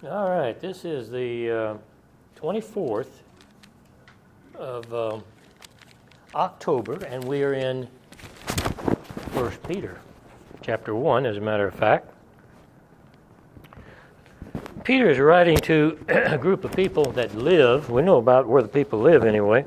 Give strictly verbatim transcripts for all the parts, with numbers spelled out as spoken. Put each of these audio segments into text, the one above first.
All right, this is the uh, twenty-fourth of uh, October, and we are in First Peter, chapter one, as a matter of fact. Peter is writing to a group of people that live, we know about where the people live anyway.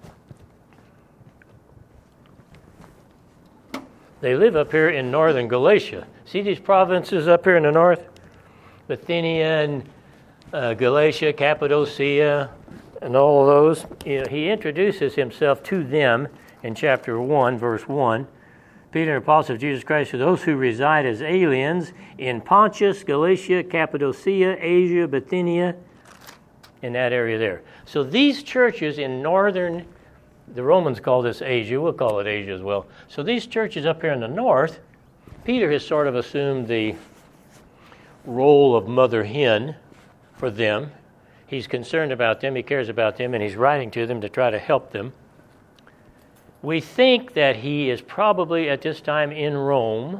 They live up here in northern Galatia. See these provinces up here in the north? Bithynia and uh, Galatia, Cappadocia, and all of those. You know, he introduces himself to them in chapter one, verse one. Peter, an apostle of Jesus Christ, to those who reside as aliens in Pontus, Galatia, Cappadocia, Asia, Bithynia, in that area there. So these churches in northern, the Romans call this Asia, we'll call it Asia as well. So these churches up here in the north, Peter has sort of assumed the role of mother hen for them. He's concerned about them, he cares about them, and he's writing to them to try to help them. We think that he is probably at this time in Rome.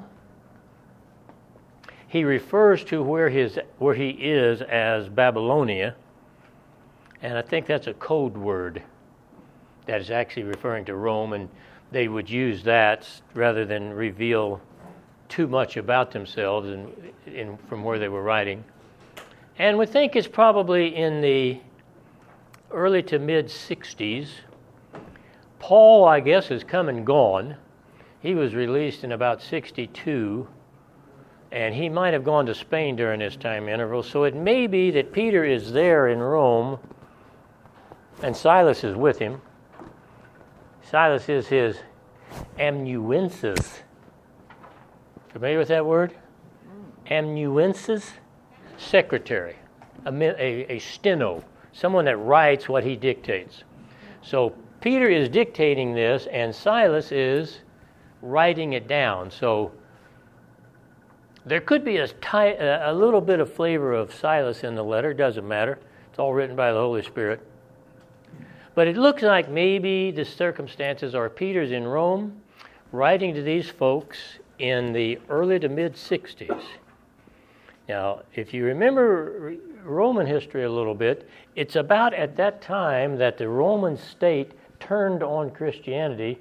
He refers to where his where he is as Babylonia, and I think that's a code word that is actually referring to Rome, and they would use that rather than reveal too much about themselves and in, from where they were writing. And we think it's probably in the early to mid sixties. Paul, I guess, has come and gone. He was released in about sixty-two, and he might have gone to Spain during this time interval. So it may be that Peter is there in Rome, and Silas is with him. Silas is his amanuensis. Familiar with that word? Amanuensis? Secretary, a, a, a steno, someone that writes what he dictates. So Peter is dictating this, and Silas is writing it down. So there could be a, ty- a little bit of flavor of Silas in the letter. Doesn't matter. It's all written by the Holy Spirit. But it looks like maybe the circumstances are Peter's in Rome, writing to these folks in the early to mid-sixties. Now, if you remember Roman history a little bit, it's about at that time that the Roman state turned on Christianity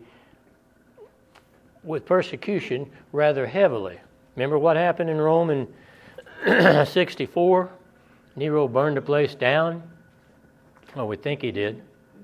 with persecution rather heavily. Remember what happened in Rome in sixty-four? Nero burned the place down. Well, we think he did.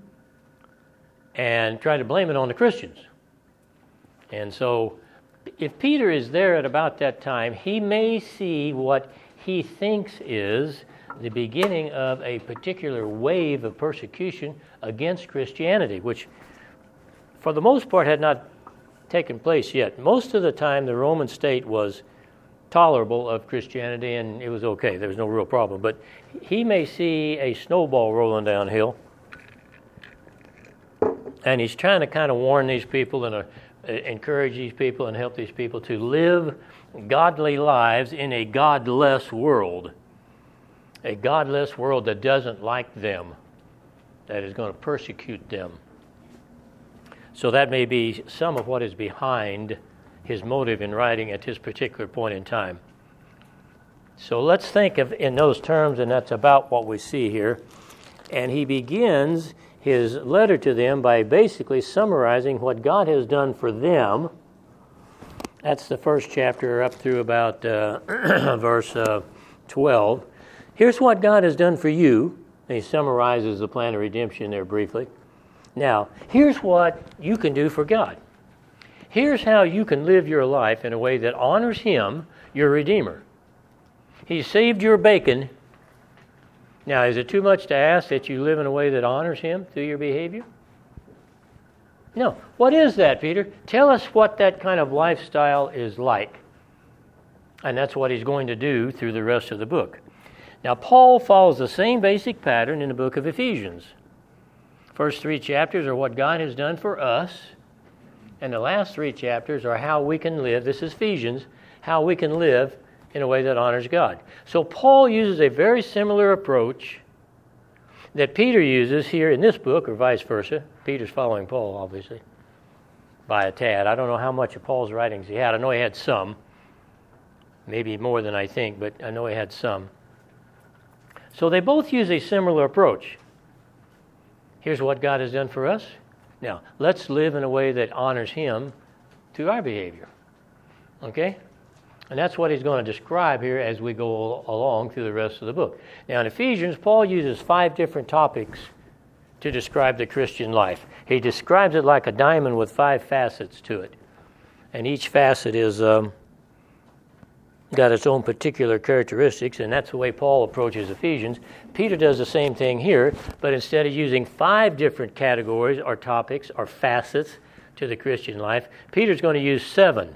And tried to blame it on the Christians. And so if Peter is there at about that time, he may see what he thinks is the beginning of a particular wave of persecution against Christianity, which for the most part had not taken place yet. Most of the time the Roman state was tolerable of Christianity and it was okay. There was no real problem. But he may see a snowball rolling downhill, and he's trying to kind of warn these people and uh, encourage these people and help these people to live godly lives in a godless world. A godless world that doesn't like them, that is going to persecute them. So that may be some of what is behind his motive in writing at this particular point in time. So let's think of in those terms, and that's about what we see here. And he begins his letter to them by basically summarizing what God has done for them. That's the first chapter up through about uh, verse uh, twelve. Here's what God has done for you. And he summarizes the plan of redemption there briefly. Now, here's what you can do for God. Here's how you can live your life in a way that honors Him, your Redeemer. He saved your bacon. Now, is it too much to ask that you live in a way that honors Him through your behavior? No. What is that, Peter? Tell us what that kind of lifestyle is like. And that's what he's going to do through the rest of the book. Now, Paul follows the same basic pattern in the book of Ephesians. First three chapters are what God has done for us, and the last three chapters are how we can live, this is Ephesians, how we can live in a way that honors God. So Paul uses a very similar approach that Peter uses here in this book, or vice versa. Peter's following Paul, obviously, by a tad. I don't know how much of Paul's writings he had. I know he had some, maybe more than I think, but I know he had some. So they both use a similar approach. Here's what God has done for us. Now, let's live in a way that honors Him through our behavior. Okay? And that's what he's going to describe here as we go along through the rest of the book. Now, in Ephesians, Paul uses five different topics to describe the Christian life. He describes it like a diamond with five facets to it. And each facet is um, got its own particular characteristics, and that's the way Paul approaches Ephesians. Peter does the same thing here, but instead of using five different categories or topics or facets to the Christian life, Peter's going to use seven.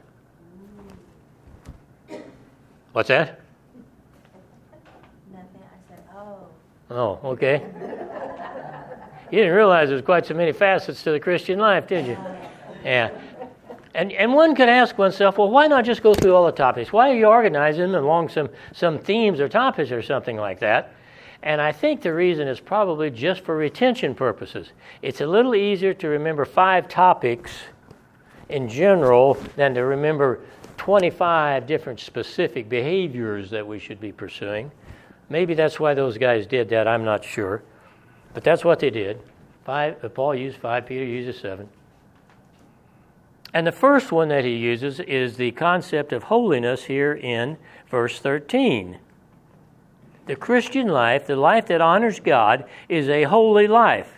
What's that? Nothing. I said, oh. Oh, okay. You didn't realize there's quite so many facets to the Christian life, did you? Yeah. And and one could ask oneself, well, why not just go through all the topics? Why are you organizing them along some, some themes or topics or something like that? And I think the reason is probably just for retention purposes. It's a little easier to remember five topics in general than to remember twenty-five different specific behaviors that we should be pursuing. Maybe that's why those guys did that, I'm not sure. But that's what they did. Five, uh, Paul used five, Peter uses seven. And the first one that he uses is the concept of holiness here in verse thirteen. The Christian life, the life that honors God, is a holy life.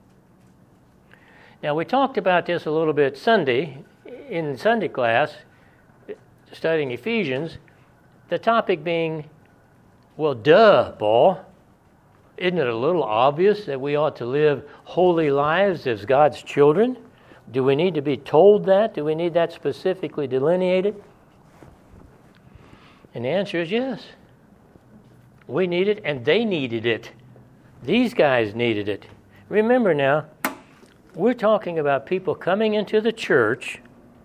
Now, we talked about this a little bit Sunday, in Sunday class, studying Ephesians, the topic being, well, duh, Paul. Isn't it a little obvious that we ought to live holy lives as God's children? Do we need to be told that? Do we need that specifically delineated? And the answer is yes. We need it, and they needed it. These guys needed it. Remember now, we're talking about people coming into the church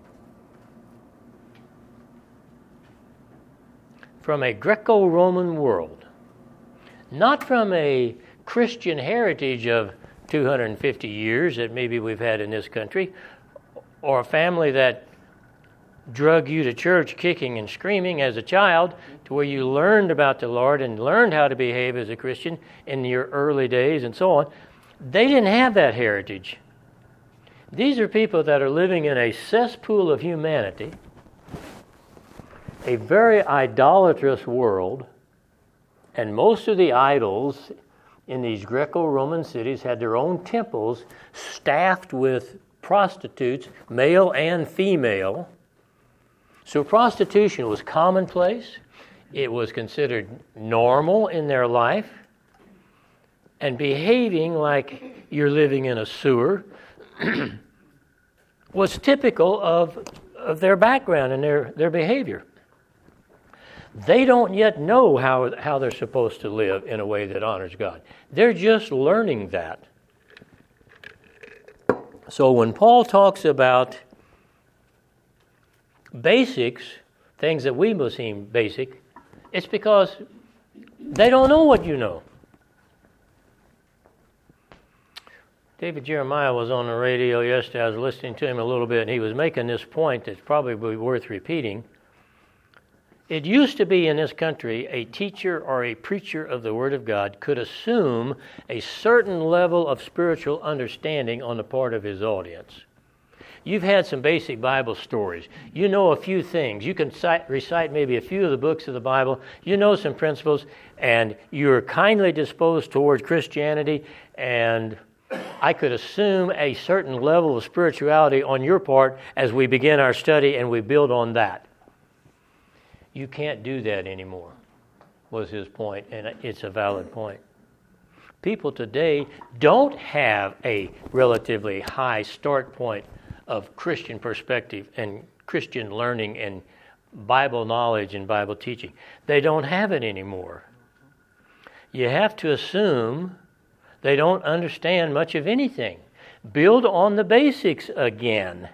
from a Greco-Roman world, not from a Christian heritage of two hundred fifty years that maybe we've had in this country, or a family that drug you to church kicking and screaming as a child to where you learned about the Lord and learned how to behave as a Christian in your early days and so on. They didn't have that heritage. These are people that are living in a cesspool of humanity, a very idolatrous world, and most of the idols in these Greco-Roman cities had their own temples staffed with prostitutes, male and female. So prostitution was commonplace. It was considered normal in their life. And behaving like you're living in a sewer was typical of, of their background and their, their behavior. They don't yet know how, how they're supposed to live in a way that honors God. They're just learning that. So when Paul talks about basics, things that we must seem basic, it's because they don't know what you know. David Jeremiah was on the radio yesterday. I was listening to him a little bit, and he was making this point that's probably worth repeating. It used to be in this country, a teacher or a preacher of the Word of God could assume a certain level of spiritual understanding on the part of his audience. You've had some basic Bible stories. You know a few things. You can cite, recite maybe a few of the books of the Bible. You know some principles, and you're kindly disposed towards Christianity, and I could assume a certain level of spirituality on your part as we begin our study and we build on that. You can't do that anymore, was his point, and it's a valid point. People today don't have a relatively high start point of Christian perspective and Christian learning and Bible knowledge and Bible teaching. They don't have it anymore. You have to assume they don't understand much of anything. Build on the basics again.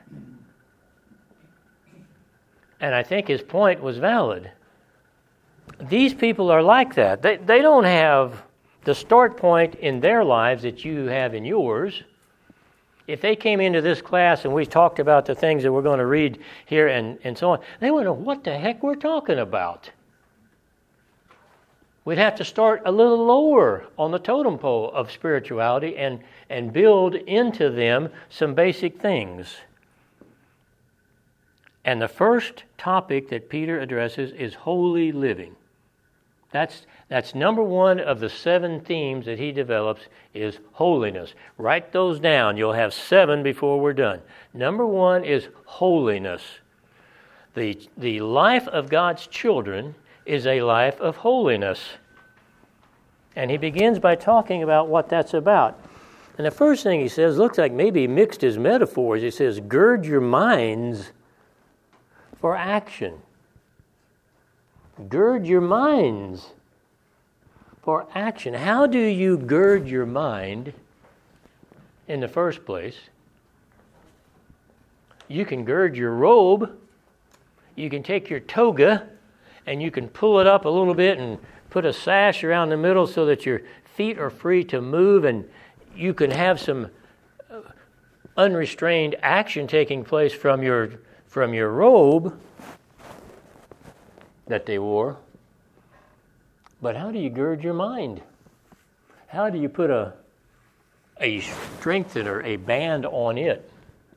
And I think his point was valid. These people are like that. They, they don't have the start point in their lives that you have in yours. If they came into this class and we talked about the things that we're going to read here and, and so on, they wouldn't know what the heck we're talking about. We'd have to start a little lower on the totem pole of spirituality and, and build into them some basic things. And the first topic that Peter addresses is holy living. That's, that's number one of the seven themes that he develops is holiness. Write those down. You'll have seven before we're done. Number one is holiness. The, the life of God's children is a life of holiness. And he begins by talking about what that's about. And the first thing he says looks like maybe he mixed his metaphors. He says, gird your minds for action. Gird your minds for action. How do you gird your mind in the first place? You can gird your robe. You can take your toga and you can pull it up a little bit and put a sash around the middle so that your feet are free to move and you can have some unrestrained action taking place from your from your robe that they wore. But how do you gird your mind? How do you put a a strengthener, a band on it?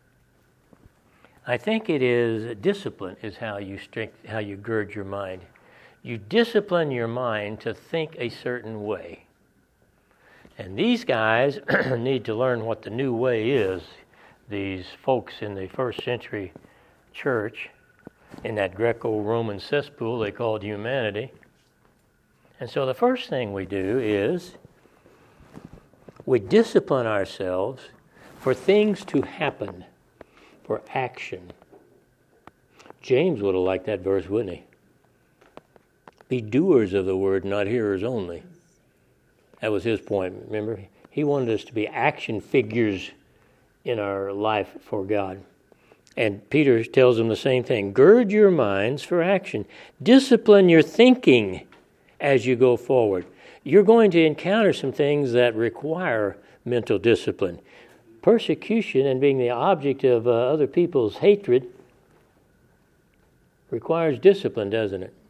I think it is discipline is how you strength, how you gird your mind. You discipline your mind to think a certain way. And these guys need to learn what the new way is. These folks in the first century church, in that Greco-Roman cesspool they called humanity. And so the first thing we do is we discipline ourselves for things to happen, for action. James would have liked that verse, wouldn't he? Be doers of the word, not hearers only. That was his point, remember? He wanted us to be action figures in our life for God. And Peter tells them the same thing. Gird your minds for action. Discipline your thinking as you go forward. You're going to encounter some things that require mental discipline. Persecution and being the object of uh, other people's hatred requires discipline, doesn't it?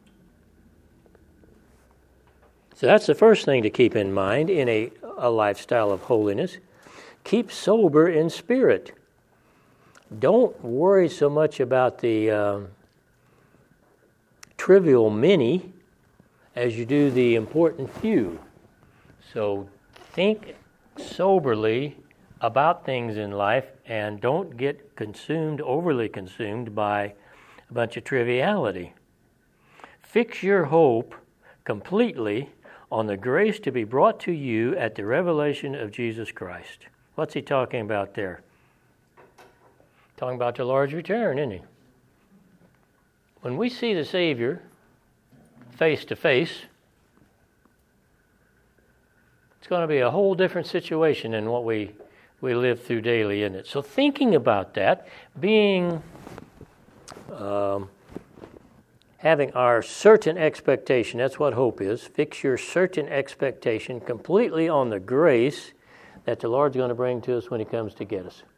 So that's the first thing to keep in mind in a, a lifestyle of holiness. Keep sober in spirit. Don't worry so much about the uh, trivial many as you do the important few. So think soberly about things in life and don't get consumed, overly consumed by a bunch of triviality. Fix your hope completely on the grace to be brought to you at the revelation of Jesus Christ. What's he talking about there? Talking about the Lord's return, isn't he? When we see the Savior face to face, it's going to be a whole different situation than what we, we live through daily, isn't it? So thinking about that, being, um, having our certain expectation, that's what hope is. Fix your certain expectation completely on the grace that the Lord's going to bring to us when he comes to get us.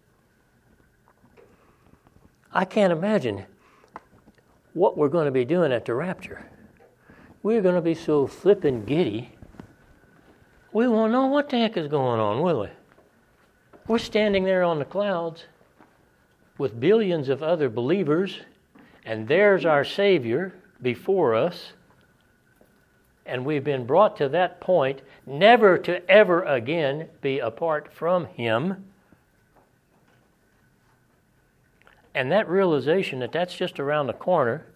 I can't imagine what we're going to be doing at the rapture. We're going to be so flippin' giddy, we won't know what the heck is going on, will we? We're standing there on the clouds with billions of other believers, and there's our Savior before us, and we've been brought to that point never to ever again be apart from him. And that realization that that's just around the corner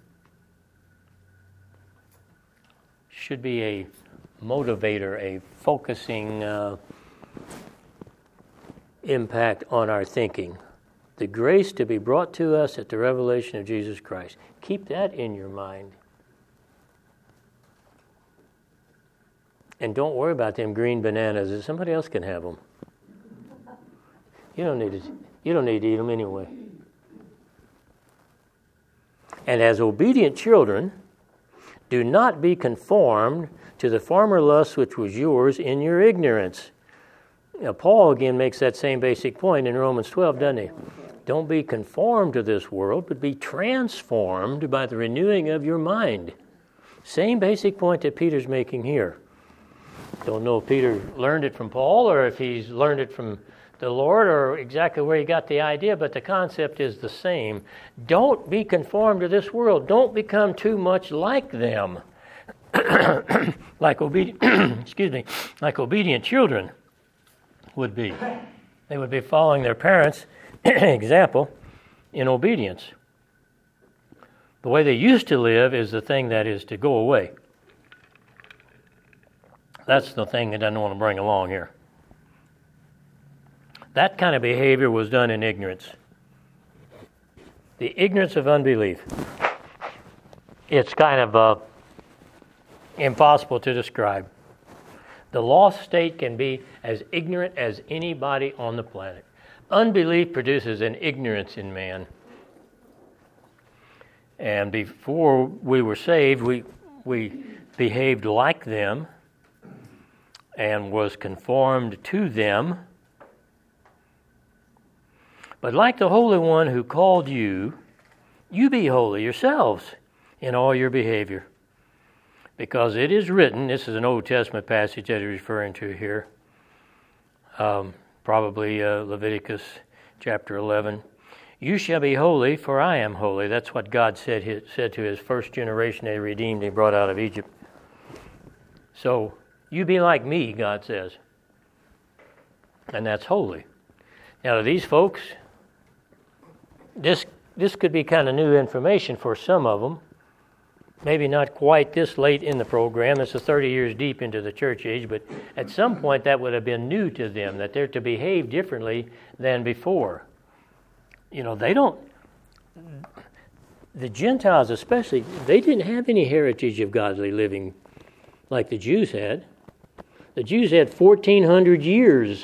should be a motivator, a focusing uh, impact on our thinking. The grace to be brought to us at the revelation of Jesus Christ. Keep that in your mind. And don't worry about them green bananas. Somebody else can have them. You don't need to, you don't need to eat them anyway. And as obedient children, do not be conformed to the former lust which was yours in your ignorance. Now, Paul again makes that same basic point in Romans twelve, doesn't he? Don't be conformed to this world, but be transformed by the renewing of your mind. Same basic point that Peter's making here. Don't know if Peter learned it from Paul or if he's learned it from the Lord or exactly where he got the idea, but the concept is the same. Don't be conformed to this world. Don't become too much like them. like obedient excuse me, like obedient children would be. They would be following their parents' example in obedience. The way they used to live is the thing that is to go away. That's the thing that I don't want to bring along here. That kind of behavior was done in ignorance. The ignorance of unbelief. It's kind of uh, impossible to describe. The lost state can be as ignorant as anybody on the planet. Unbelief produces an ignorance in man. And before we were saved, we we behaved like them and was conformed to them. But like the Holy One who called you, you be holy yourselves in all your behavior. Because it is written, this is an Old Testament passage that he's referring to here, um, probably uh, Leviticus chapter eleven. You shall be holy, for I am holy. That's what God said, his, said to his first generation they redeemed, he brought out of Egypt. So, you be like me, God says. And that's holy. Now, to these folks, this this could be kind of new information for some of them. Maybe not quite this late in the program. This is thirty years deep into the church age, but at some point that would have been new to them, that they're to behave differently than before. You know, they don't, the Gentiles especially, they didn't have any heritage of godly living like the Jews had. The Jews had fourteen hundred years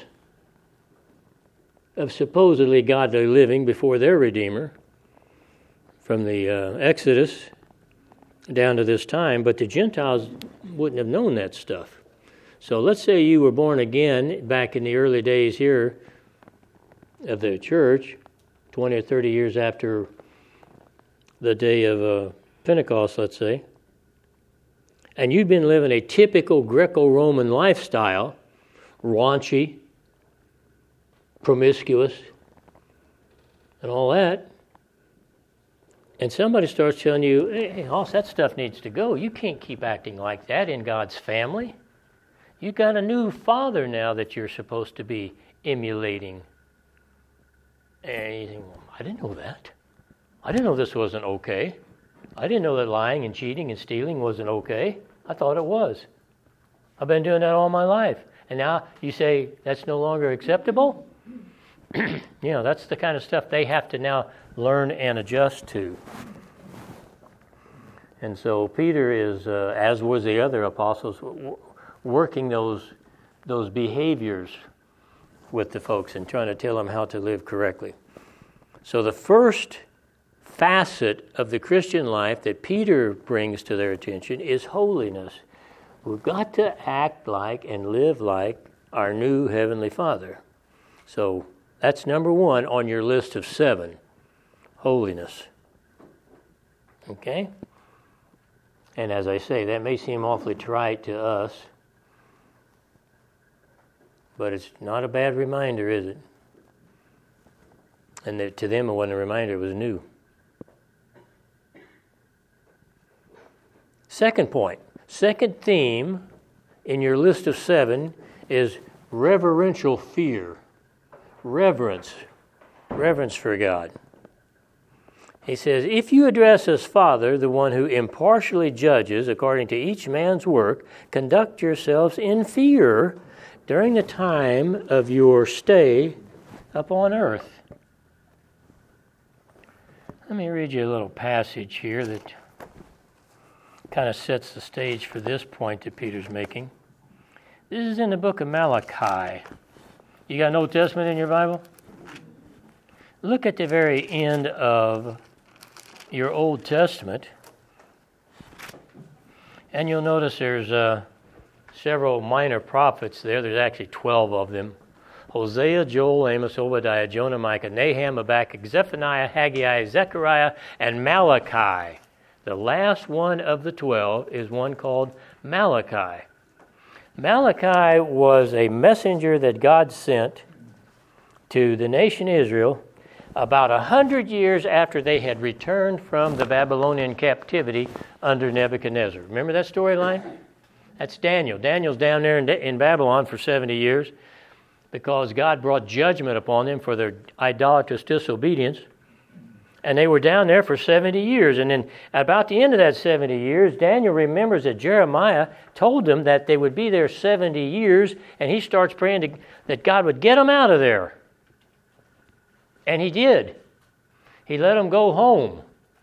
of supposedly godly living before their Redeemer, from the uh, Exodus down to this time, but the Gentiles wouldn't have known that stuff. So let's say you were born again back in the early days here of the church, twenty or thirty years after the day of uh, Pentecost, let's say, and you'd been living a typical Greco-Roman lifestyle, raunchy, promiscuous, and all that, and somebody starts telling you, hey, hey, Hoss, that stuff needs to go. You can't keep acting like that in God's family. You've got a new father now that you're supposed to be emulating. And you think, well, I didn't know that. I didn't know this wasn't okay. I didn't know that lying and cheating and stealing wasn't okay. I thought it was. I've been doing that all my life. And now you say that's no longer acceptable? You know, that's the kind of stuff they have to now learn and adjust to. And so Peter is, uh, as was the other apostles, w- working those those behaviors with the folks and trying to tell them how to live correctly. So the first facet of the Christian life that Peter brings to their attention is holiness. We've got to act like and live like our new Heavenly Father. So that's number one on your list of seven, holiness. Okay? And as I say, that may seem awfully trite to us, but it's not a bad reminder, is it? And that to them, it wasn't a reminder, it was new. Second point, second theme in your list of seven is reverential fear. Reverence. Reverence for God. He says, if you address as Father, the one who impartially judges according to each man's work, conduct yourselves in fear during the time of your stay upon earth. Let me read you a little passage here that kind of sets the stage for this point that Peter's making. This is in the book of Malachi. You got an Old Testament in your Bible? Look at the very end of your Old Testament, and you'll notice there's uh, several minor prophets there. There's actually twelve of them. Hosea, Joel, Amos, Obadiah, Jonah, Micah, Nahum, Habakkuk, Zephaniah, Haggai, Zechariah, and Malachi. The last one of the twelve is one called Malachi. Malachi was a messenger that God sent to the nation Israel about a hundred years after they had returned from the Babylonian captivity under Nebuchadnezzar. Remember that storyline? That's Daniel. Daniel's down there in, in Babylon for seventy years because God brought judgment upon them for their idolatrous disobedience. And they were down there for seventy years. And then about the end of that seventy years, Daniel remembers that Jeremiah told them that they would be there seventy years, and he starts praying to, that God would get them out of there. And he did. He let them go home.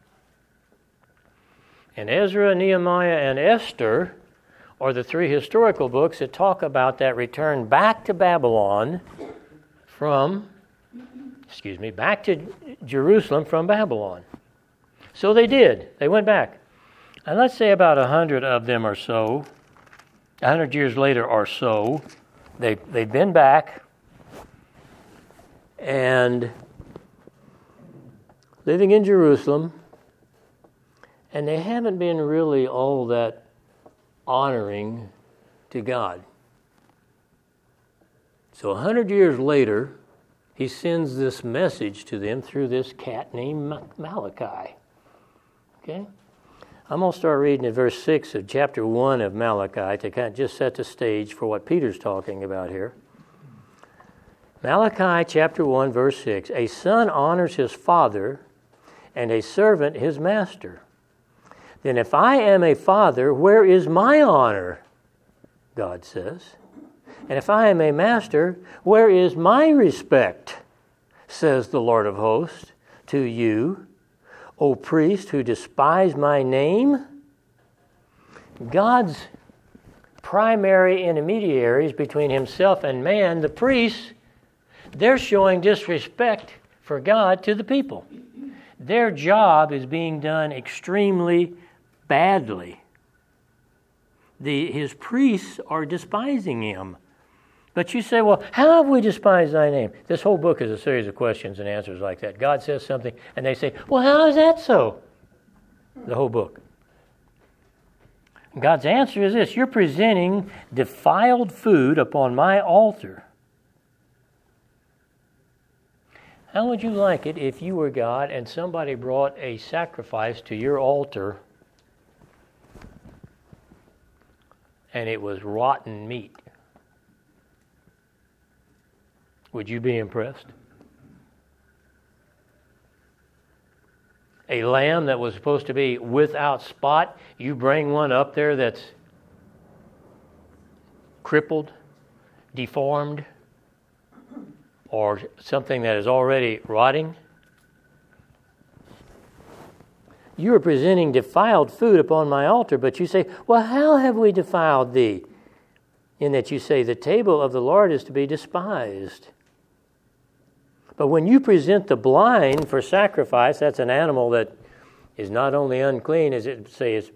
And Ezra, Nehemiah, and Esther are the three historical books that talk about that return back to Babylon from, excuse me, back to Jerusalem from Babylon. So they did. They went back. And let's say about a hundred of them or so, a hundred years later or so, they, they've been back and living in Jerusalem, and they haven't been really all that honoring to God. So a hundred years later, he sends this message to them through this cat named Malachi. Okay? I'm going to start reading at verse six of chapter one of Malachi to kind of just set the stage for what Peter's talking about here. Malachi chapter one, verse six. A son honors his father, and a servant his master. Then if I am a father, where is my honor? God says. And if I am a master, where is my respect? Says the Lord of hosts to you, O priest who despise my name. God's primary intermediaries between himself and man, the priests, they're showing disrespect for God to the people. Their job is being done extremely badly. The, his priests are despising him. But you say, well, how have we despised thy name? This whole book is a series of questions and answers like that. God says something, and they say, well, how is that so? The whole book. God's answer is this: you're presenting defiled food upon my altar. How would you like it if you were God and somebody brought a sacrifice to your altar and it was rotten meat? Would you be impressed? A lamb that was supposed to be without spot, you bring one up there that's crippled, deformed, or something that is already rotting. You are presenting defiled food upon my altar, but you say, well, how have we defiled thee? In that you say, the table of the Lord is to be despised. But when you present the blind for sacrifice, that's an animal that is not only unclean, as it say is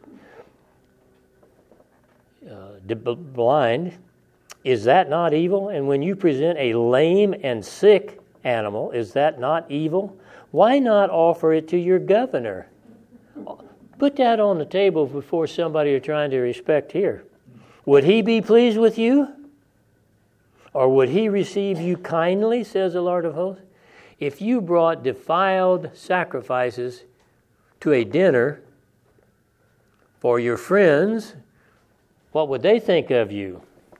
uh, blind, is that not evil? And when you present a lame and sick animal, is that not evil? Why not offer it to your governor? Put that on the table before somebody you're trying to respect here. Would he be pleased with you? Or would he receive you kindly, says the Lord of hosts? If you brought defiled sacrifices to a dinner for your friends, what would they think of you?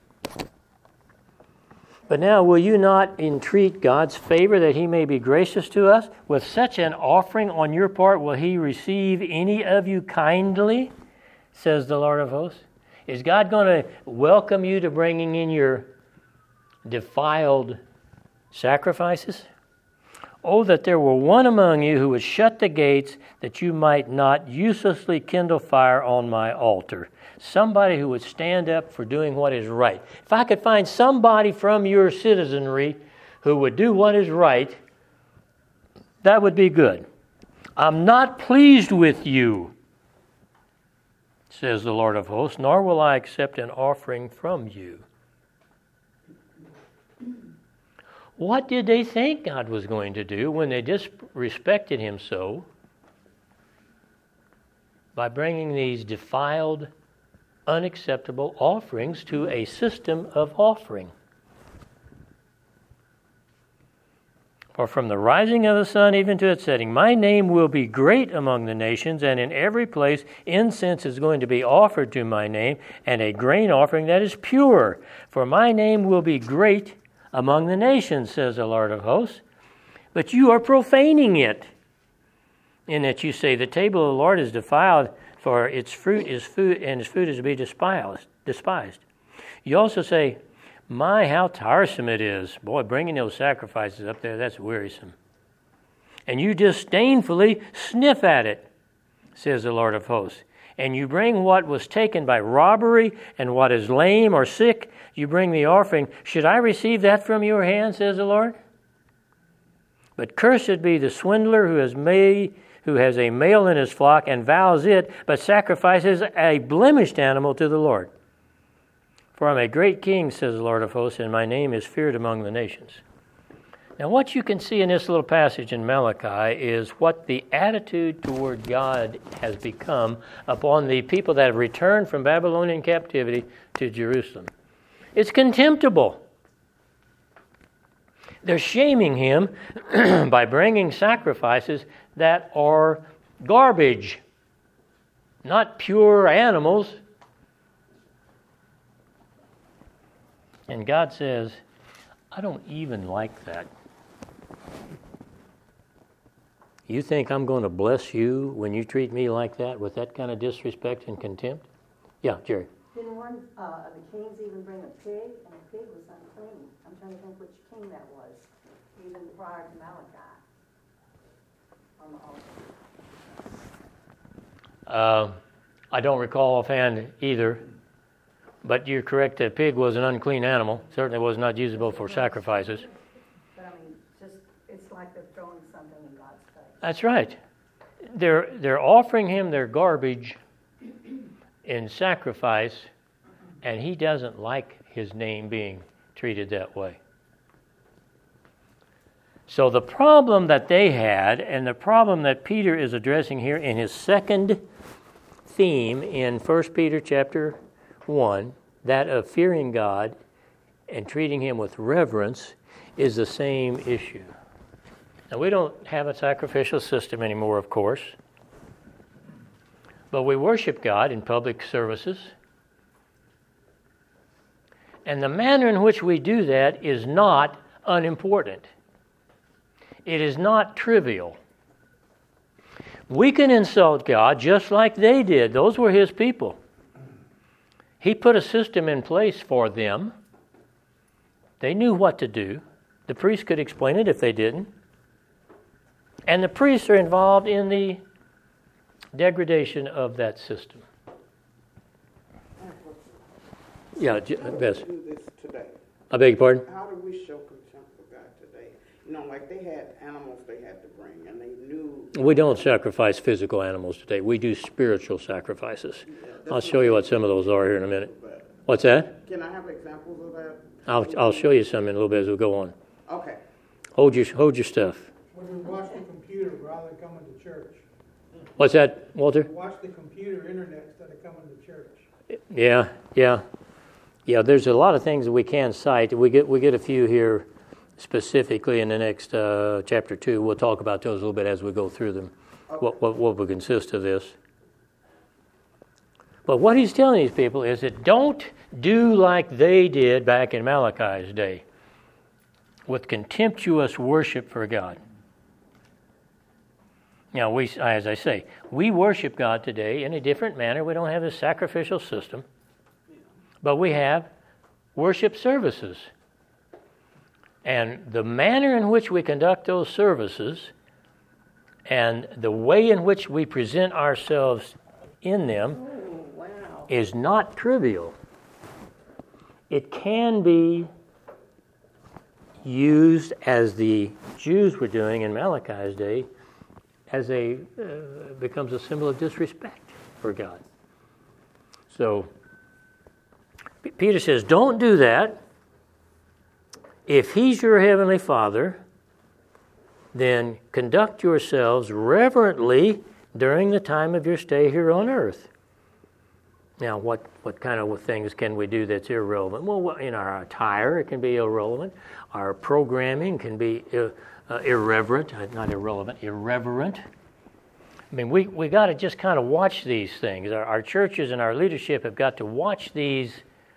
But now, will you not entreat God's favor that he may be gracious to us? With such an offering on your part, will he receive any of you kindly, says the Lord of hosts? Is God going to welcome you to bringing in your defiled sacrifices? Oh, that there were one among you who would shut the gates, that you might not uselessly kindle fire on my altar. Somebody who would stand up for doing what is right. If I could find somebody from your citizenry who would do what is right, that would be good. I'm not pleased with you, says the Lord of hosts, nor will I accept an offering from you. What did they think God was going to do when they disrespected him so? by bringing these defiled, unacceptable offerings to a system of offering. For from the rising of the sun even to its setting, my name will be great among the nations, and in every place incense is going to be offered to my name, and a grain offering that is pure. For my name will be great among the nations, says the Lord of hosts. But you are profaning it, in that you say, the table of the Lord is defiled, for its fruit is food, and its food is to be despised. despised. You also say, my, how tiresome it is. Boy, bringing those sacrifices up there, that's wearisome. And you disdainfully sniff at it, says the Lord of hosts. And you bring what was taken by robbery and what is lame or sick, you bring the offering. Should I receive that from your hand, says the Lord? But cursed be the swindler who has made, who has a male in his flock and vows it, but sacrifices a blemished animal to the Lord. For I'm a great king, says the Lord of hosts, and my name is feared among the nations. Now, what you can see in this little passage in Malachi is what the attitude toward God has become upon the people that have returned from Babylonian captivity to Jerusalem. It's contemptible. They're shaming him by bringing sacrifices that are garbage, not pure animals. And God says, I don't even like that. You think I'm going to bless you when you treat me like that, with that kind of disrespect and contempt? Yeah, Jerry. Didn't one uh, of the kings even bring a pig, and a pig was unclean? I'm trying to think which king that was, even prior to Malachi. On the altar. Uh, I don't recall offhand either. But you're correct, a pig was an unclean animal. Certainly was not usable for sacrifices. But I mean, just it's like they're throwing something in God's face. That's right. They're they're offering him their garbage in sacrifice, and he doesn't like his name being treated that way. So the problem that they had, and the problem that Peter is addressing here in his second theme in First Peter chapter one, that of fearing God and treating him with reverence, is the same issue. Now, we don't have a sacrificial system anymore, of course, but we worship God in public services. And the manner in which we do that is not unimportant. It is not trivial. We can insult God just like they did. Those were his people. He put a system in place for them. They knew what to do. The priests could explain it if they didn't. And the priests are involved in the degradation of that system. Yeah, Bess. How do we do this today? I beg your pardon? How do we show contempt for God today? You know, like they had animals they had to bring, and they knew... We don't sacrifice physical animals today. We do spiritual sacrifices. Yeah, I'll show you what some of those are here in a minute. What's that? Can I have examples of that? I'll I'll show you some in a little bit as we go on. Okay. Hold your hold your stuff. When we watch the computer rather than coming to church. What's that, Walter? Watch the computer, internet, instead of coming to church. Yeah, yeah, yeah. There's a lot of things that we can cite. We get we get a few here specifically in the next uh, chapter two. We'll talk about those a little bit as we go through them. Okay. What what what will consist of this? But what he's telling these people is that don't do like they did back in Malachi's day, with contemptuous worship for God. Now, we, as I say, we worship God today in a different manner. We don't have a sacrificial system, but we have worship services. And the manner in which we conduct those services and the way in which we present ourselves in them is not trivial. It can be used, as the Jews were doing in Malachi's day, as a uh, becomes a symbol of disrespect for God. So P- Peter says, don't do that. If he's your heavenly Father, then conduct yourselves reverently, during the time of your stay here on earth. Now, what, what kind of things can we do that's irrelevant? Well, in our attire, it can be irrelevant. Our programming can be uh, uh, irreverent, not irrelevant, irreverent. I mean, we we got to just kind of watch these things. Our, our churches and our leadership have got to watch these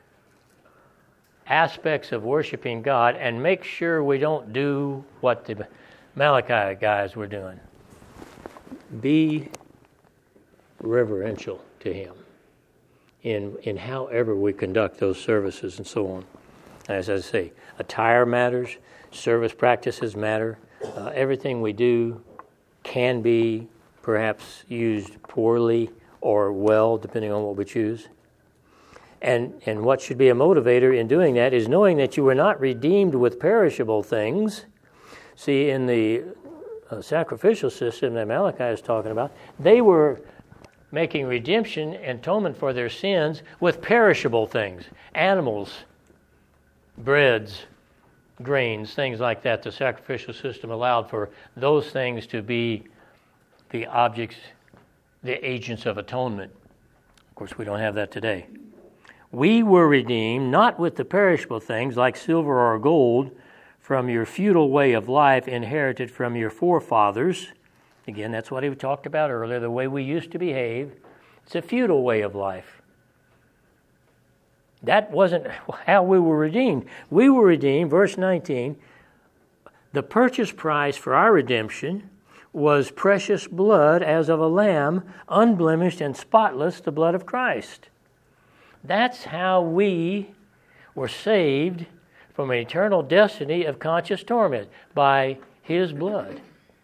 aspects of worshiping God and make sure we don't do what the Malachi guys were doing. Be reverential to Him in in however we conduct those services and so on. As I say, attire matters, service practices matter. Uh, everything we do can be perhaps used poorly or well, depending on what we choose. And and what should be a motivator in doing that is knowing that you were not redeemed with perishable things. See, in the uh, sacrificial system that Malachi is talking about, they were making redemption and atonement for their sins with perishable things, animals, breads, grains, things like that. The sacrificial system allowed for those things to be the objects, the agents of atonement. Of course, we don't have that today. We were redeemed not with the perishable things like silver or gold from your feudal way of life inherited from your forefathers. Again, that's what he talked about earlier, the way we used to behave. It's a feudal way of life. That wasn't how we were redeemed. We were redeemed, verse nineteen, the purchase price for our redemption was precious blood as of a lamb, unblemished and spotless, the blood of Christ. That's how we were saved from an eternal destiny of conscious torment, by His blood.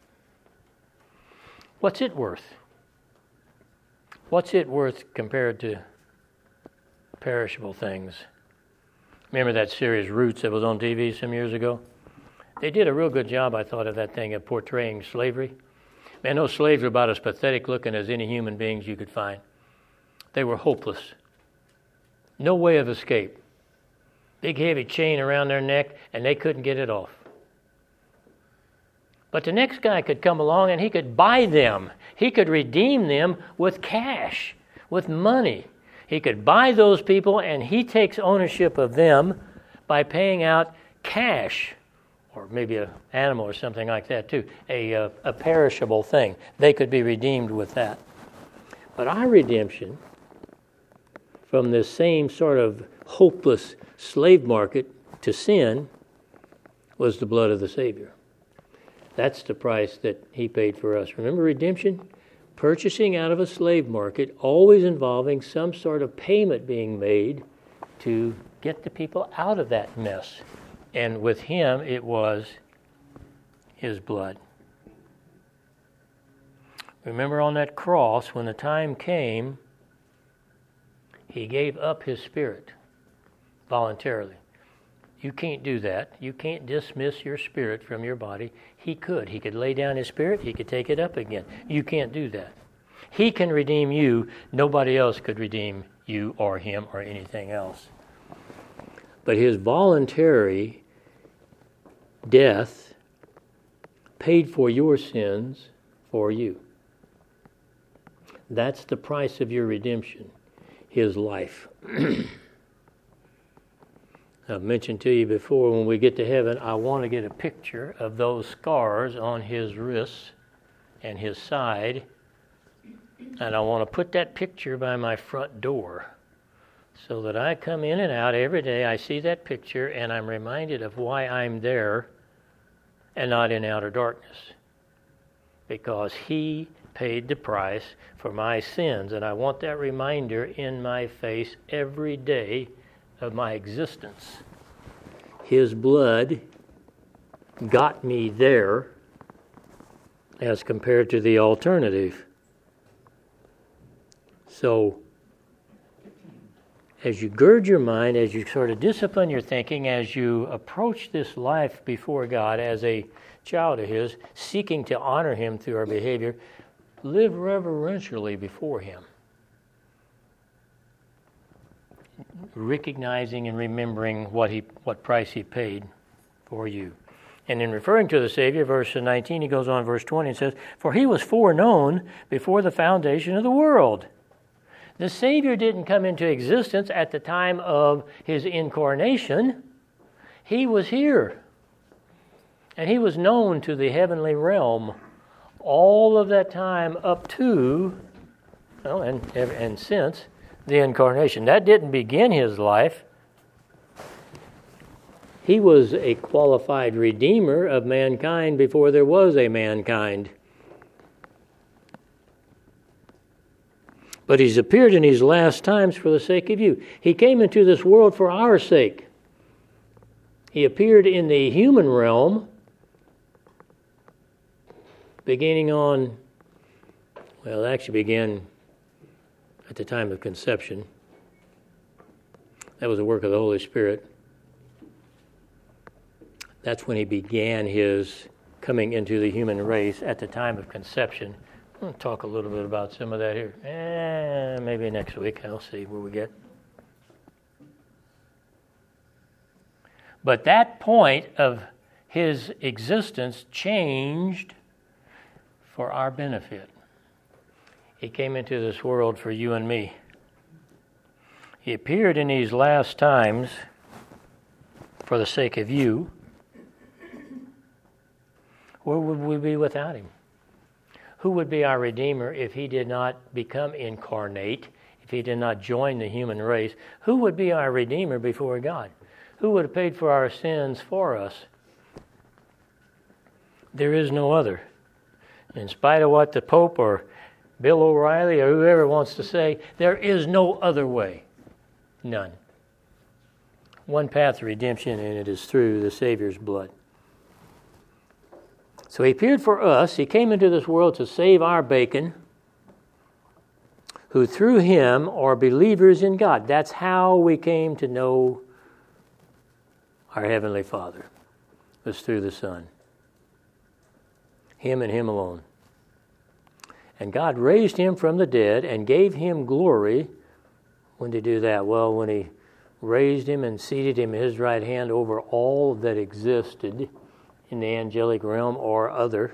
What's it worth? What's it worth compared to perishable things? Remember that series Roots that was on T V some years ago? They did a real good job, I thought, of that thing of portraying slavery. Man, those slaves were about as pathetic looking as any human beings you could find. They were hopeless. No way of escape. Big heavy chain around their neck, and they couldn't get it off. But the next guy could come along and he could buy them. He could redeem them with cash, with money. He could buy those people, and he takes ownership of them by paying out cash, or maybe an animal or something like that too, a, a, a perishable thing. They could be redeemed with that. But our redemption from this same sort of hopeless slave market to sin was the blood of the Savior. That's the price that He paid for us. Remember redemption? Purchasing out of a slave market, always involving some sort of payment being made to get the people out of that mess. And with Him, it was His blood. Remember on that cross, when the time came, He gave up His spirit voluntarily. You can't do that. You can't dismiss your spirit from your body. He could. He could lay down His spirit. He could take it up again. You can't do that. He can redeem you. Nobody else could redeem you or Him or anything else. But His voluntary death paid for your sins for you. That's the price of your redemption, His life. I've mentioned to you before, when we get to heaven, I want to get a picture of those scars on His wrists and His side, and I want to put that picture by my front door so that I come in and out every day, I see that picture, and I'm reminded of why I'm there and not in outer darkness. Because He paid the price for my sins, and I want that reminder in my face every day of my existence. His blood got me there as compared to the alternative. So, as you gird your mind, as you sort of discipline your thinking, as you approach this life before God as a child of His, seeking to honor Him through our behavior, live reverentially before Him, recognizing and remembering what he, what price He paid for you. And in referring to the Savior, verse nineteen, he goes on, verse twenty, and says, "For he was foreknown before the foundation of the world." The Savior didn't come into existence at the time of his incarnation. He was here. And he was known to the heavenly realm all of that time up to, well, and, and since the incarnation. That didn't begin his life. He was a qualified redeemer of mankind before there was a mankind. But he's appeared in these last times for the sake of you. He came into this world for our sake. He appeared in the human realm beginning on, well, it actually began at the time of conception. That was the work of the Holy Spirit. That's when he began his coming into the human race at the time of conception. I'll talk a little bit about some of that here. Eh, maybe next week. I'll see where we get. But that point of his existence changed for our benefit. He came into this world for you and me. He appeared in these last times for the sake of you. Where would we be without him? Who would be our Redeemer if he did not become incarnate, if he did not join the human race? Who would be our Redeemer before God? Who would have paid for our sins for us? There is no other. In spite of what the Pope or Bill O'Reilly or whoever wants to say, there is no other way. None. One path to redemption, and it is through the Savior's blood. So he appeared for us. He came into this world to save our bacon, who through him are believers in God. That's how we came to know our Heavenly Father. It was through the Son. Him and him alone. And God raised him from the dead and gave him glory. When did he do that? Well, when he raised him and seated him at his right hand over all that existed in the angelic realm or other,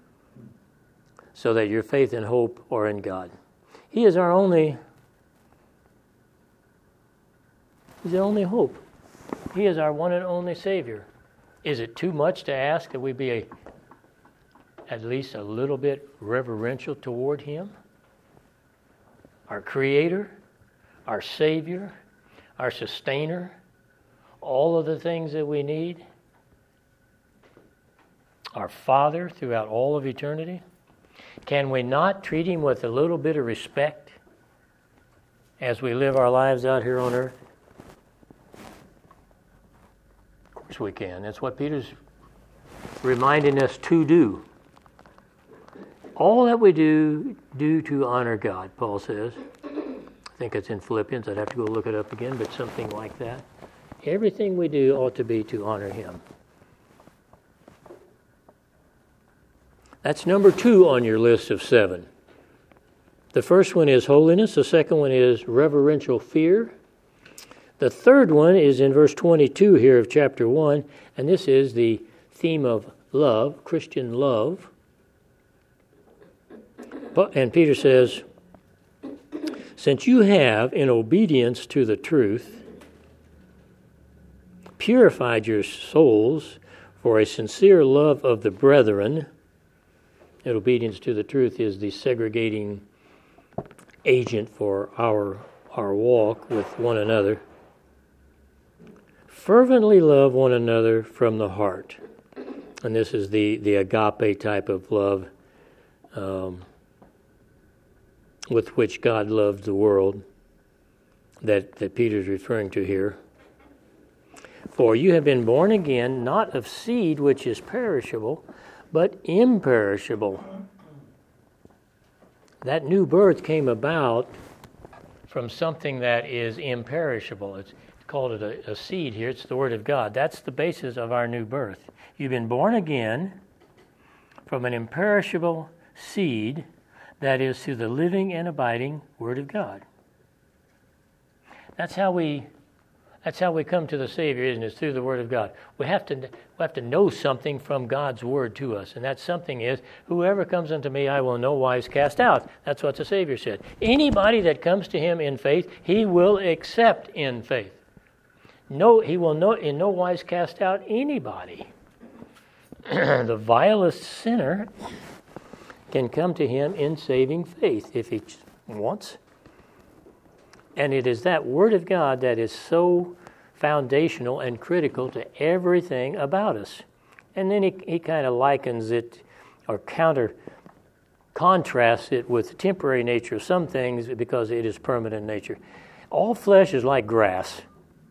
so that your faith and hope are in God. He is our only, he's the only hope. He is our one and only Savior. Is it too much to ask that we be a, at least a little bit reverential toward him? Our Creator, our Savior, our Sustainer, all of the things that we need. Our Father throughout all of eternity? Can we not treat him with a little bit of respect as we live our lives out here on earth? Of course we can. That's what Peter's reminding us to do. All that we do, do to honor God, Paul says. I think it's in Philippians. I'd have to go look it up again, but something like that. Everything we do ought to be to honor him. That's number two on your list of seven. The first one is holiness. The second one is reverential fear. The third one is in verse twenty-two here of chapter one, and this is the theme of love, Christian love. And Peter says, since you have, in obedience to the truth, purified your souls for a sincere love of the brethren. And obedience to the truth is the segregating agent for our our walk with one another. Fervently love one another from the heart. And this is the, the agape type of love um, with which God loved the world that, that Peter's referring to here. For you have been born again, not of seed which is perishable, but imperishable. That new birth came about from something that is imperishable. It's called it a, a seed here. It's the Word of God. That's the basis of our new birth. You've been born again from an imperishable seed that is through the living and abiding Word of God. That's how we That's how we come to the Savior, isn't it? It's through the Word of God. We have to we have to know something from God's Word to us, and that something is, whoever comes unto me, I will in no wise cast out. That's what the Savior said. Anybody that comes to him in faith, he will accept in faith. No, he will no, in no wise cast out anybody. The vilest sinner can come to him in saving faith if he wants. And it is that Word of God that is so foundational and critical to everything about us. And then he, he kind of likens it or counter contrasts it with the temporary nature of some things because it is permanent nature. All flesh is like grass.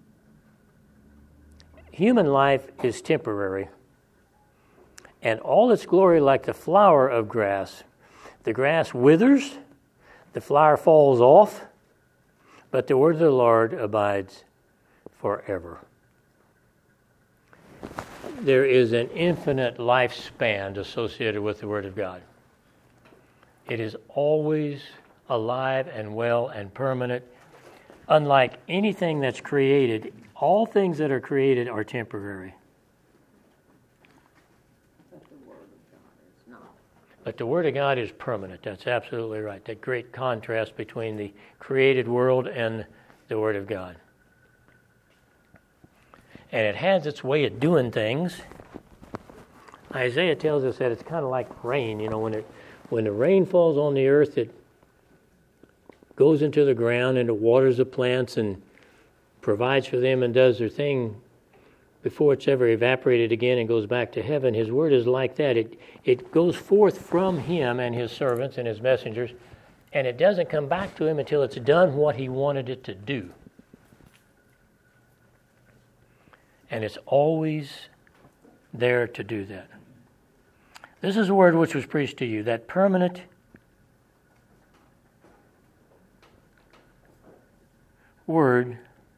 Human life is temporary. And all its glory like the flower of grass. The grass withers, the flower falls off, but the word of the Lord abides forever. There is an infinite lifespan associated with the Word of God. It is always alive and well and permanent. Unlike anything that's created, all things that are created are temporary. But the Word of God is permanent. That's absolutely right. That great contrast between the created world and the Word of God. And it has its way of doing things. Isaiah tells us that it's kind of like rain. You know, when it when the rain falls on the earth, it goes into the ground and it waters the plants and provides for them and does their thing before it's ever evaporated again and goes back to heaven. His word is like that. It it goes forth from him and his servants and his messengers, and it doesn't come back to him until it's done what he wanted it to do. And it's always there to do that. This is a word which was preached to you, that permanent word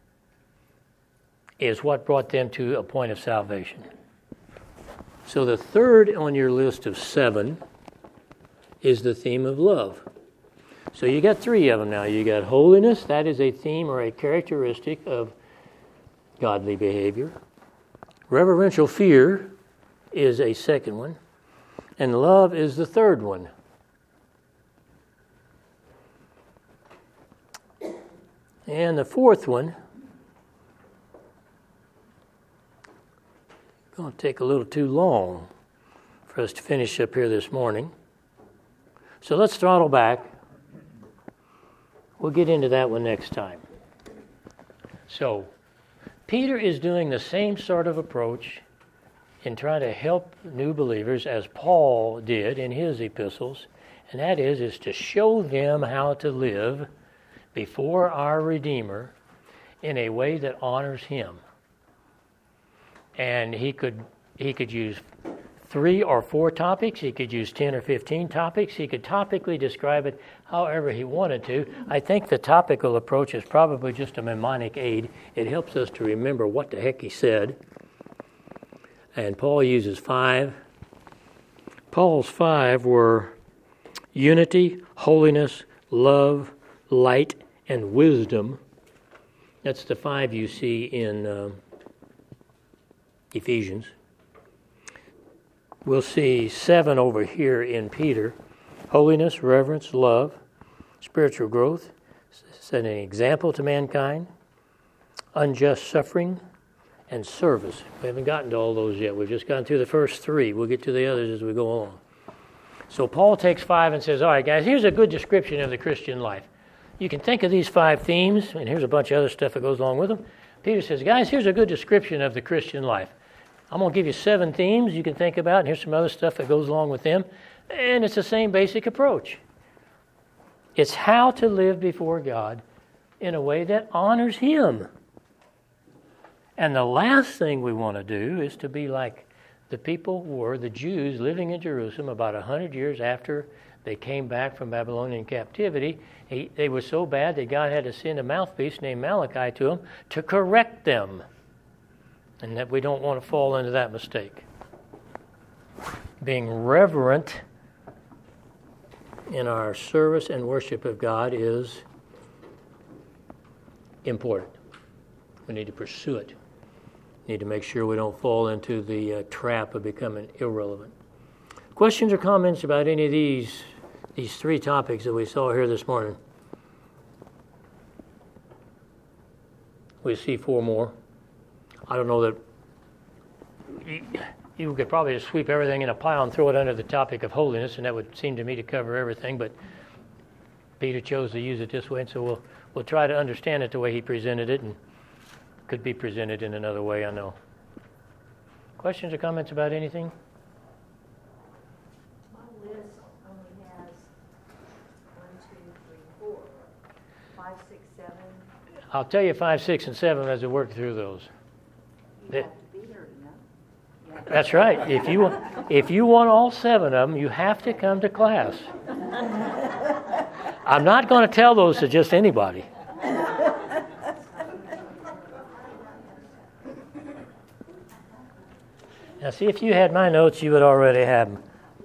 is what brought them to a point of salvation. So the third on your list of seven is the theme of love. So you got three of them now. You got holiness, that is a theme or a characteristic of godly behavior. Reverential fear is a second one. And love is the third one. And the fourth one, going to take a little too long for us to finish up here this morning. So let's throttle back. We'll get into that one next time. So, Peter is doing the same sort of approach in trying to help new believers as Paul did in his epistles, and that is, is to show them how to live before our Redeemer in a way that honors him. And he could he could use three or four topics. He could use ten or fifteen topics. He could topically describe it however he wanted to. I think the topical approach is probably just a mnemonic aid. It helps us to remember what the heck he said. And Paul uses five. Paul's five were unity, holiness, love, light, and wisdom. That's the five you see in uh, Ephesians. We'll see seven over here in Peter. Holiness, reverence, love, spiritual growth, setting an example to mankind, unjust suffering, and service. We haven't gotten to all those yet. We've just gone through the first three. We'll get to the others as we go along. So Paul takes five and says, all right, guys, here's a good description of the Christian life. You can think of these five themes, and here's a bunch of other stuff that goes along with them. Peter says, guys, here's a good description of the Christian life. I'm going to give you seven themes you can think about, and here's some other stuff that goes along with them. And it's the same basic approach. It's how to live before God in a way that honors him. And the last thing we want to do is to be like the people were, the Jews living in Jerusalem about one hundred years after they came back from Babylonian captivity. He, they were so bad that God had to send a mouthpiece named Malachi to them to correct them. And that we don't want to fall into that mistake. Being reverent in our service and worship of God is important. We need to pursue it. We need to make sure we don't fall into the uh, trap of becoming irrelevant. Questions or comments about any of these these three topics that we saw here this morning? We see four more. I don't know that you, you could probably just sweep everything in a pile and throw it under the topic of holiness, and that would seem to me to cover everything, but Peter chose to use it this way, and so we'll we'll try to understand it the way he presented it, and could be presented in another way, I know. Questions or comments about anything? My list only has one, two, three, four, five, six, seven. I'll tell you five, six, and seven as we work through those. You That- have to be here to know. You have to- That's right. If you if you want all seven of them, you have to come to class. I'm not going to tell those to just anybody. Now, see, if you had my notes, you would already have them.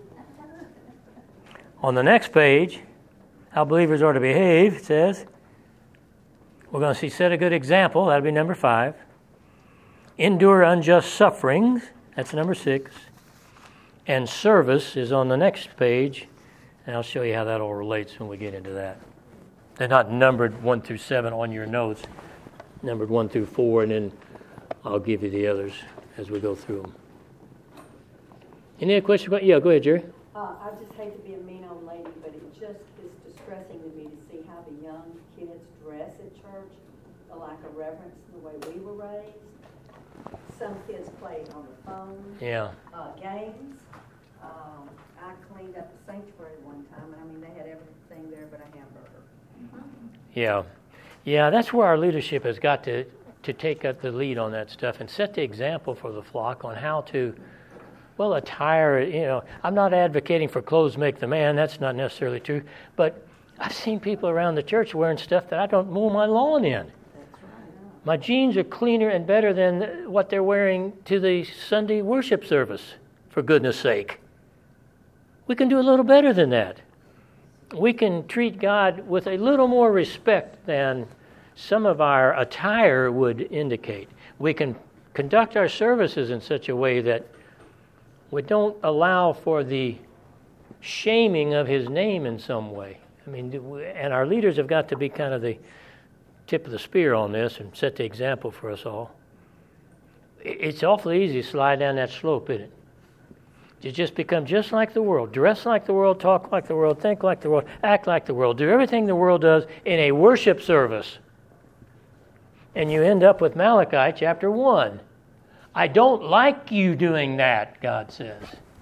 On the next page, how believers are to behave, it says, we're going to see set a good example. That'll be number five. Endure unjust sufferings. That's number six. And service is on the next page. And I'll show you how that all relates when we get into that. They're not numbered one through seven on your notes. Numbered one through four, and then I'll give you the others as we go through them. Any other questions about? Yeah, go ahead, Jerry. Uh, I just hate to be a mean old lady, but it just is distressing to me to see how the young kids dress at church, the lack of reverence in the way we were raised. Some kids play on the phone, Yeah. uh, games. Um, I cleaned up the sanctuary one time, and I mean, they had everything there but a hamburger. Yeah. Yeah, that's where our leadership has got to, to take up the lead on that stuff and set the example for the flock on how to, well, attire, you know, I'm not advocating for clothes make the man. That's not necessarily true. But I've seen people around the church wearing stuff that I don't mow my lawn in. My jeans are cleaner and better than what they're wearing to the Sunday worship service, for goodness sake. We can do a little better than that. We can treat God with a little more respect than some of our attire would indicate. We can conduct our services in such a way that we don't allow for the shaming of His name in some way. I mean, and our leaders have got to be kind of the tip of the spear on this and set the example for us all. It's awfully easy to slide down that slope, isn't it? You just become just like the world, dress like the world, talk like the world, think like the world, act like the world, do everything the world does in a worship service. And you end up with Malachi chapter one. I don't like you doing that, God says.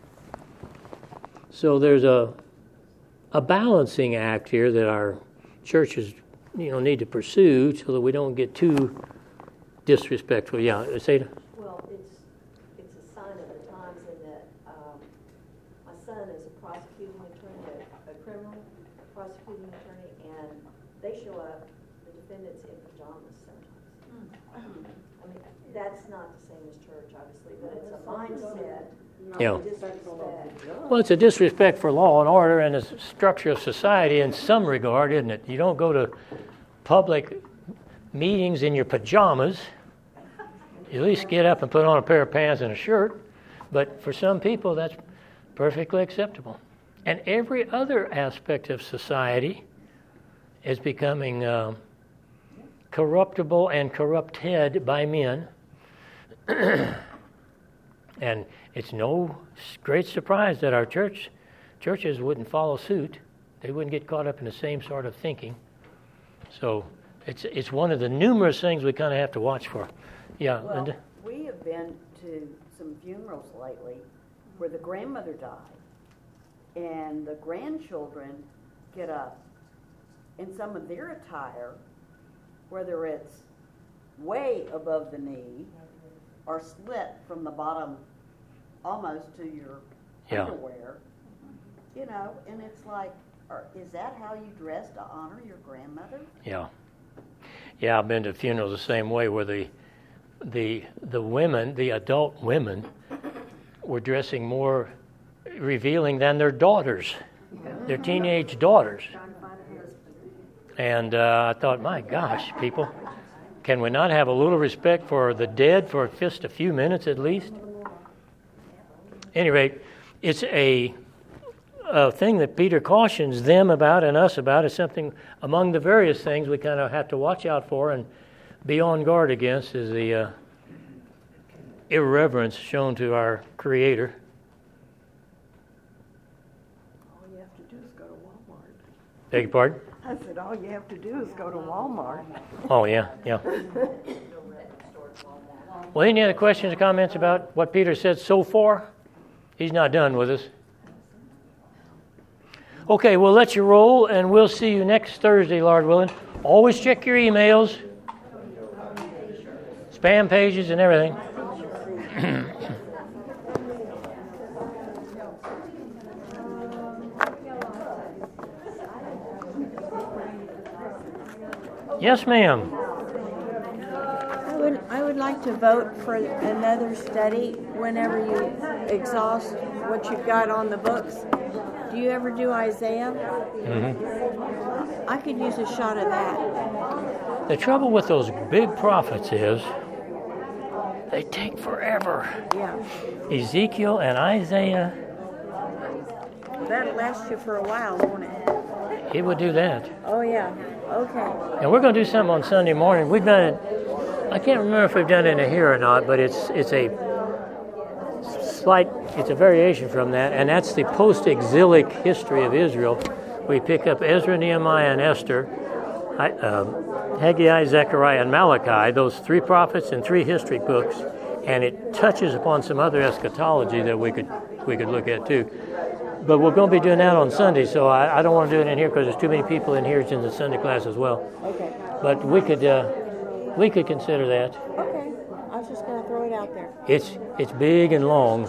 So there's a a balancing act here that our churches, you know, need to pursue so that we don't get too disrespectful. Yeah, Seda? Well, it's, it's a sign of the times in that um, my son is a prosecuting attorney, a, a criminal prosecuting attorney, and they show up, the defendants in pajamas sometimes. I mean, that's not the same as church, obviously, but it's a mindset. Yeah. Disrespect. Well, it's a disrespect for law and order and the structure of society in some regard, isn't it? You don't go to public meetings in your pajamas. You at least get up and put on a pair of pants and a shirt. But for some people, that's perfectly acceptable. And every other aspect of society is becoming um, corruptible and corrupted by men. And it's no great surprise that our church churches wouldn't follow suit. They wouldn't get caught up in the same sort of thinking. So it's it's one of the numerous things we kind of have to watch for. Yeah, Well, Linda? we have been to some funerals lately where the grandmother died, and the grandchildren get up in some of their attire, whether it's way above the knee or slit from the bottom almost to your Yeah. underwear, you know, and it's like, are, is that how you dress to honor your grandmother? Yeah. Yeah, I've been to funerals the same way where the the the women, the adult women, were dressing more revealing than their daughters, their teenage daughters. And uh, I thought, my gosh, people, Can we not have a little respect for the dead for just a few minutes at least? At any rate, it's a, a thing that Peter cautions them about and us about. Is something among the various things we kind of have to watch out for and be on guard against is the uh, irreverence shown to our Creator. All you have to do is go to Walmart. Beg your pardon? I said, all you have to do is go to Walmart. Oh, yeah, yeah. Well, any other questions or comments about what Peter said so far? He's not done with us. Okay, we'll let you roll, and we'll see you next Thursday, Lord willing. Always check your emails, spam pages, and everything. Yes, ma'am. I would, I would like to vote for another study whenever you exhaust what you've got on the books. Do you ever do Isaiah? Mm-hmm. I could use a shot of that. The trouble with those big prophets is they take forever. Yeah. Ezekiel and Isaiah, That'll last you for a while, won't it? it would do that. Oh, yeah. Okay. And we're going to do something on Sunday morning. We've done it, I can't remember if we've done it in here or not, but it's it's a slight, it's a variation from that, and that's the post-exilic history of Israel. We pick up Ezra, Nehemiah, and Esther, I, uh, Haggai, Zechariah, and Malachi, those three prophets and three history books, and it touches upon some other eschatology that we could we could look at too. But we're going to be doing that on Sunday, so I, I don't want to do it in here because there's too many people in here. It's in the Sunday class as well. Okay. But we could uh, we could consider that. Okay. I was just going to throw it out there. It's it's big and long.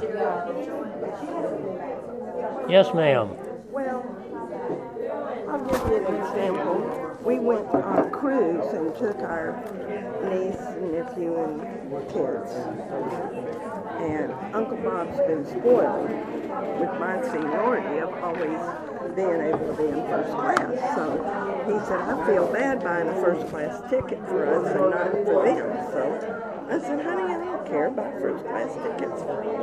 Yes, ma'am. Well, I'll give you an example. We went on a cruise and took our niece and nephew and kids. And Uncle Bob's been spoiled with my seniority of always being able to be in first class. So he said, I feel bad buying a first class ticket for us and not for them. So I said, honey, I don't care about first class tickets.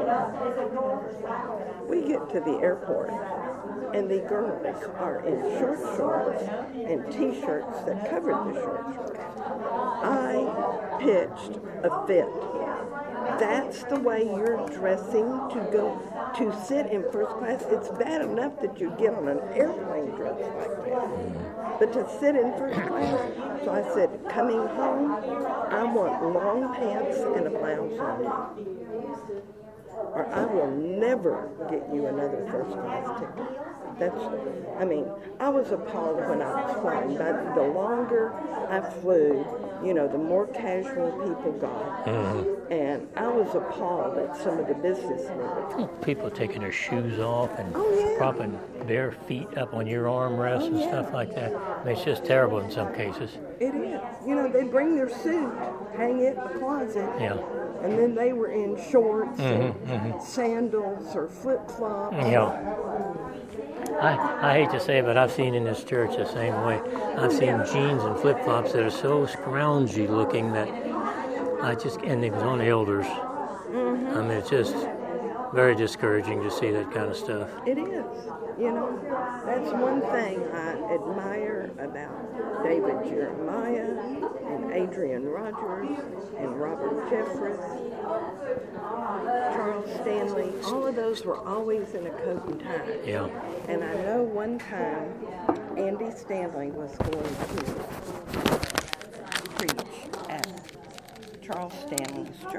We get to the airport and the girls are in short shorts and t-shirts that covered the short shorts. I pitched a fit. That's the way you're dressing to go to sit in first class. It's bad enough that you get on an airplane dressed like that. But to sit in first class, so I said, coming home, I want long pants and a blouse on. Or I will never get you another first class ticket. That's, I mean, I was appalled when I was flying, but the longer I flew, you know, the more casual people got. Mm-hmm. And I was appalled at some of the business leaders. People taking their shoes off and Oh, yeah. propping bare feet up on your armrests Oh, and yeah. stuff like that. I mean, it's just terrible in some cases. It is. You know, they bring their suit, hang it in the closet, Yeah. and then they were in shorts Mhm, and mhm. sandals or flip-flops. Yeah. I, I hate to say it, but I've seen in this church the same way. I've seen jeans and flip-flops that are so scroungy looking that I just, and it was on elders. Mm-hmm. I mean, it's just very discouraging to see that kind of stuff. It is. You know, that's one thing I admire about David Jeremiah and Adrian Rogers and Robert Jeffress, Charles Stanley. All of those were always in a coat and tie. Yeah. And I know one time Andy Stanley was going to preach at Charles Stanley's church.